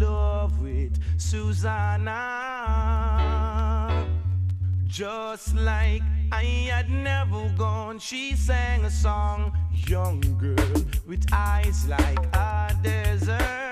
love with Susanna. Just like I had never gone, she sang a song, young girl with eyes like a desert.